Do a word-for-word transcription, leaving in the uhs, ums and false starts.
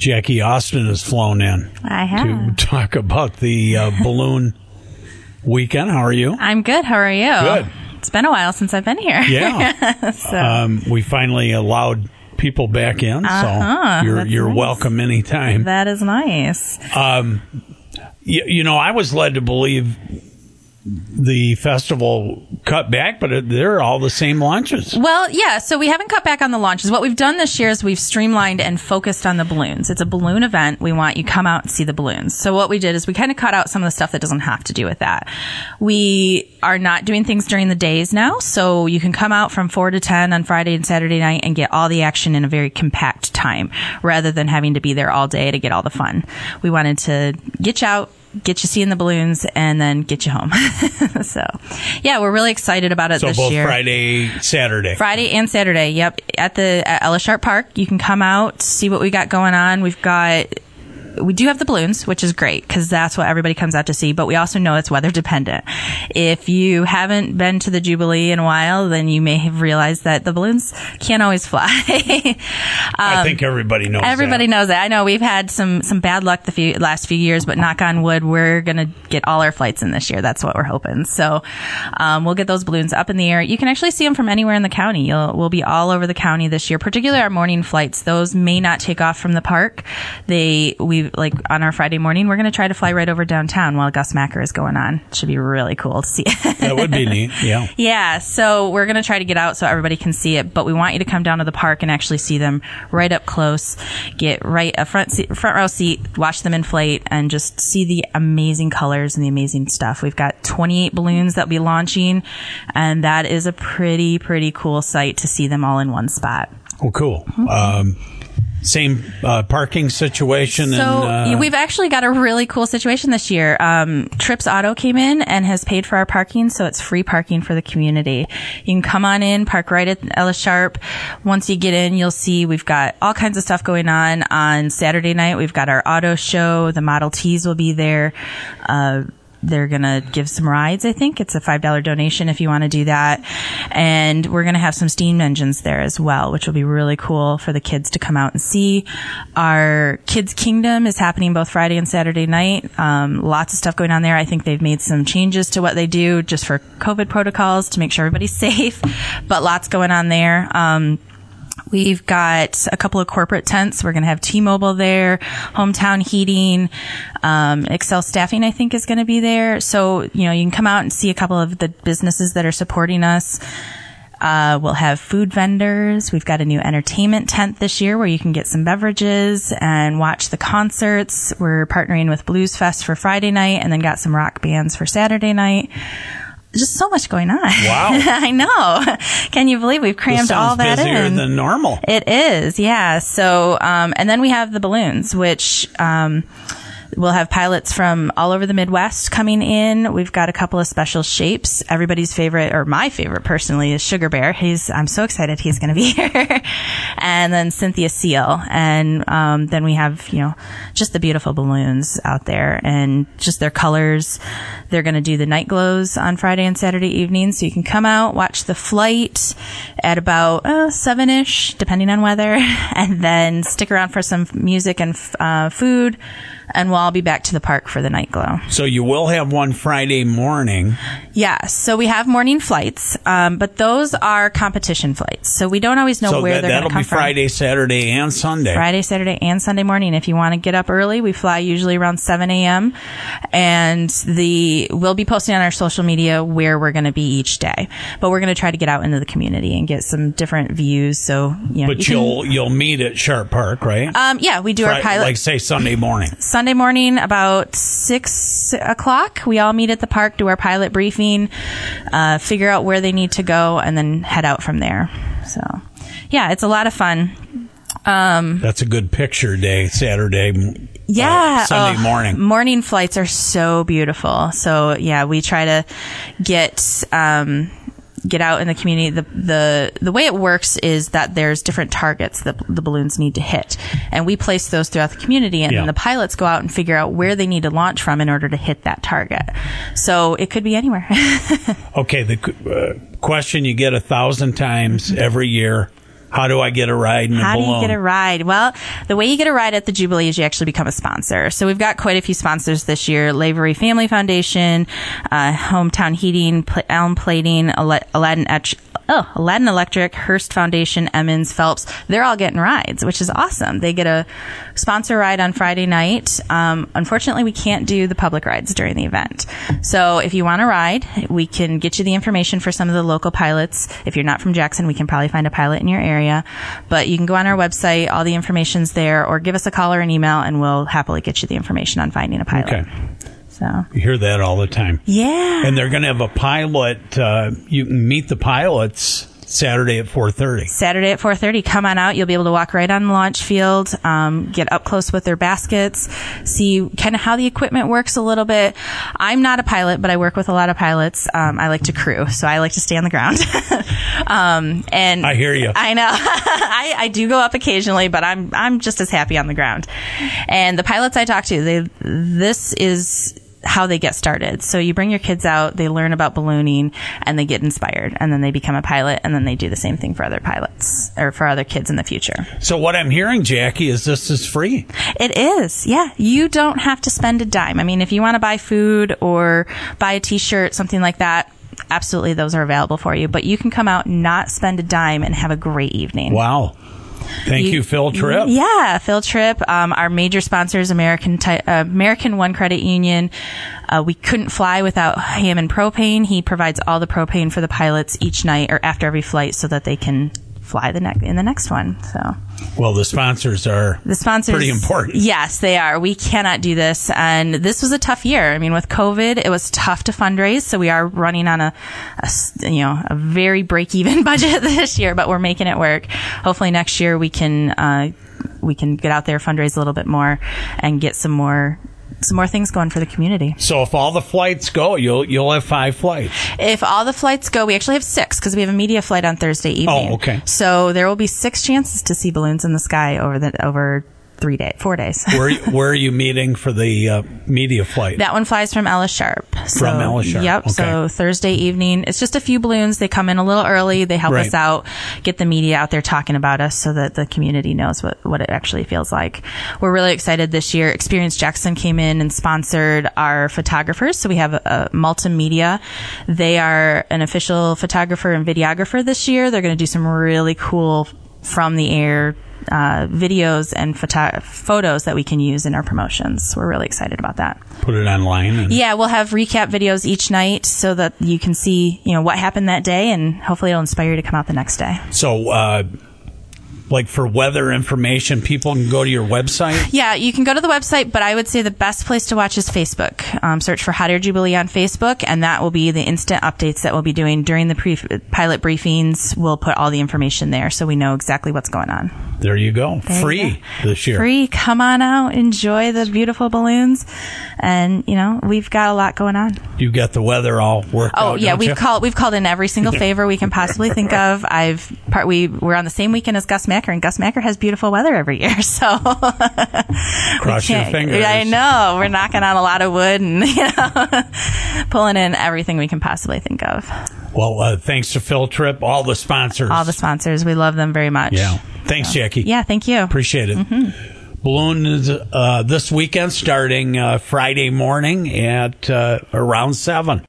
Jackie Austin has flown in. I have. To talk about the uh, balloon weekend. How are you? I'm good. How are you? Good. It's been a while since I've been here. Yeah. so. um, we finally allowed people back in, uh-huh. so you're That's you're nice. welcome anytime. That is nice. Um, you, you know, I was led to believe the festival cut back, but it, they're all the same launches. Well, yeah, so we haven't cut back on the launches. What we've done this year is we've streamlined and focused on the balloons. It's a balloon event. We want you to come out and see the balloons. So what we did is we kind of cut out some of the stuff that doesn't have to do with that. We are not doing things during the days now, so you can come out from four to ten on Friday and Saturday night and get all the action in a very compact time, rather than having to be there all day to get all the fun. We wanted to get you out, get you seeing the balloons, and then get you home. So, yeah, we're really excited about it so this both year. Friday, Saturday. Friday and Saturday, yep. At the at Ellis Sharp Park, you can come out, see what we got going on. We've got... We do have the balloons, which is great because that's what everybody comes out to see, but we also know it's weather dependent. If you haven't been to the Jubilee in a while, then you may have realized that the balloons can't always fly. um, I think everybody knows Everybody that. knows that. I know we've had some, some bad luck the few, last few years, but knock on wood, we're going to get all our flights in this year. That's what we're hoping. So um, we'll get those balloons up in the air. You can actually see them from anywhere in the county. You'll, we'll be all over the county this year, particularly our morning flights. Those may not take off from the park. They we like on our Friday morning, we're going to try to fly right over downtown while Gus Macker is going on. Should be really cool to see. That would be neat, yeah. Yeah, so we're going to try to get out so everybody can see it, but we want you to come down to the park and actually see them right up close, get right a front seat, front row seat, watch them inflate, and just see the amazing colors and the amazing stuff. We've got twenty-eight balloons that will be launching, and that is a pretty, pretty cool sight to see them all in one spot. Oh, cool. Mm-hmm. Um, same uh, parking situation. So and, uh, we've actually got a really cool situation this year. Um, Trips Auto came in and has paid for our parking, so it's free parking for the community. You can come on in, park right at Ellis Sharp. Once you get in, you'll see we've got all kinds of stuff going on. On Saturday night, we've got our auto show. The Model Ts will be there. Uh, They're going to give some rides, I think. It's a five dollars donation if you want to do that. And we're going to have some steam engines there as well, which will be really cool for the kids to come out and see. Our Kids Kingdom is happening both Friday and Saturday night. Um, lots of stuff going on there. I think they've made some changes to what they do just for COVID protocols to make sure everybody's safe. But lots going on there. Um, We've got a couple of corporate tents. We're going to have T-Mobile there, Hometown Heating, um, Excel Staffing, I think, is going to be there. So, you know, you can come out and see a couple of the businesses that are supporting us. Uh, we'll have food vendors. We've got a new entertainment tent this year where you can get some beverages and watch the concerts. We're partnering with Blues Fest for Friday night and then got some rock bands for Saturday night. Just so much going on. Wow. I know. Can you believe we've crammed this sounds all that busier in? than normal. It is, yeah. So, um, and then we have the balloons, which, um, we'll have pilots from all over the Midwest coming in. We've got a couple of special shapes. Everybody's favorite, or my favorite personally, is Sugar Bear. He's, I'm so excited he's going to be here. And then Cynthia Seal. And, um, then we have, you know, just the beautiful balloons out there and just their colors. They're going to do the night glows on Friday and Saturday evenings. So you can come out, watch the flight at about uh, seven-ish, depending on weather, and then stick around for some music and uh, food. And we'll all be back to the park for the night glow. So you will have one Friday morning. Yes. So we have morning flights, um, but those are competition flights. So we don't always know so where that, they're going to come that'll be from. Friday, Saturday, and Sunday. Friday, Saturday, and Sunday morning. If you want to get up early, we fly usually around seven a.m. And the we'll be posting on our social media where we're going to be each day. But we're going to try to get out into the community and get some different views. So, you know, But you you'll can, you'll meet at Sharp Park, right? um, yeah, we do Fri- our pilot. Like, say, Sunday morning. Sunday morning, about six o'clock, we all meet at the park, do our pilot briefing, uh, figure out where they need to go, and then head out from there. So, yeah, it's a lot of fun. Um, That's a good picture day, Saturday, yeah, uh, Sunday oh, morning. Morning flights are so beautiful. So, yeah, we try to get... Um, get out in the community. The, the, the way it works is that there's different targets that the balloons need to hit. And we place those throughout the community, and yeah. then the pilots go out and figure out where they need to launch from in order to hit that target. So it could be anywhere. Okay, the uh, question you get a thousand times every year, How do I get a ride in a How balloon? do you get a ride? Well, the way you get a ride at the Jubilee is you actually become a sponsor. So we've got quite a few sponsors this year. Lavery Family Foundation, uh, Hometown Heating, Pl- Elm Plating, Al- Aladdin Etch- Oh, Aladdin Electric, Hearst Foundation, Emmons, Phelps. They're all getting rides, which is awesome. They get a sponsor ride on Friday night. Um, unfortunately, we can't do the public rides during the event. So if you want a ride, we can get you the information for some of the local pilots. If you're not from Jackson, we can probably find a pilot in your area. But you can go on our website. All the information's there, or give us a call or an email, and we'll happily get you the information on finding a pilot. Okay. So You hear that all the time. yeah. And they're going to have a pilot. Uh, you can meet the pilots Saturday at four thirty. Saturday at four thirty. Come on out. You'll be able to walk right on the launch field, um, get up close with their baskets, see kind of how the equipment works a little bit. I'm not a pilot, but I work with a lot of pilots. Um, I like to crew, so I like to stay on the ground. um, and I hear you. I know. I, I do go up occasionally, but I'm I'm just as happy on the ground. And the pilots I talk to, they this is how they get started. So you bring your kids out, they learn about ballooning, and they get inspired, and then they become a pilot, and then they do the same thing for other pilots or for other kids in the future. So what I'm hearing, Jackie, is this is free. It is. Yeah. You don't have to spend a dime. I mean, if you want to buy food or buy a t-shirt, something like that, absolutely those are available for you. But you can come out, not spend a dime, and have a great evening. Wow. Thank you, you Phil Tripp. Yeah, Phil Tripp. Um, our major sponsors, American Ti- uh, American One Credit Union. Uh, we couldn't fly without Hammond Propane. He provides all the propane for the pilots each night or after every flight so that they can fly the ne- in the next one. So, well, the sponsors are the sponsors pretty important. Yes, they are. We cannot do this, and this was a tough year. I mean, with COVID, it was tough to fundraise. So we are running on a, a you know a very break-even budget this year, but we're making it work. Hopefully, next year we can uh, we can get out there, fundraise a little bit more, and get some more. Some more things going for the community. So if all the flights go, you'll you'll have five flights. If all the flights go, we actually have six because we have a media flight on Thursday evening. Oh, okay. So there will be six chances to see balloons in the sky over the over three days, four days. where where are you meeting for the uh, media flight? That one flies from Ellis Sharp. So, from Ellis Sharp. Yep. Okay. So Thursday evening, it's just a few balloons. They come in a little early. They help right. us out, get the media out there talking about us so that the community knows what, what it actually feels like. We're really excited this year. Experience Jackson came in and sponsored our photographers. So we have a, a multimedia. They are an official photographer and videographer this year. They're going to do some really cool from the air Uh, videos and photo- photos that we can use in our promotions. We're really excited about that. Put it online. And yeah, we'll have recap videos each night so that you can see, you know, what happened that day, and hopefully it'll inspire you to come out the next day. So, uh, like for weather information, people can go to your website? Yeah, you can go to the website, but I would say the best place to watch is Facebook. Um, search for Hot Air Jubilee on Facebook, and that will be the instant updates that we'll be doing during the pre- pilot briefings. We'll put all the information there so we know exactly what's going on. There you go. There Free you go. this year. Free. Come on out. Enjoy the beautiful balloons. And, you know, we've got a lot going on. You've got the weather all worked Oh, out, yeah. don't We've you? called, we've called in every single favor we can possibly think of. I've part, we, we're on the same weekend as Gus Macker, and Gus Macker has beautiful weather every year. So cross your fingers. I know. We're knocking on a lot of wood and, you know, pulling in everything we can possibly think of. Well, uh, thanks to Phil Tripp, all the sponsors. All the sponsors. We love them very much. Yeah. Thanks, so, Jackie. Yeah, thank you. Appreciate it. Mm-hmm. Balloon is uh, this weekend starting uh, Friday morning at uh, around seven.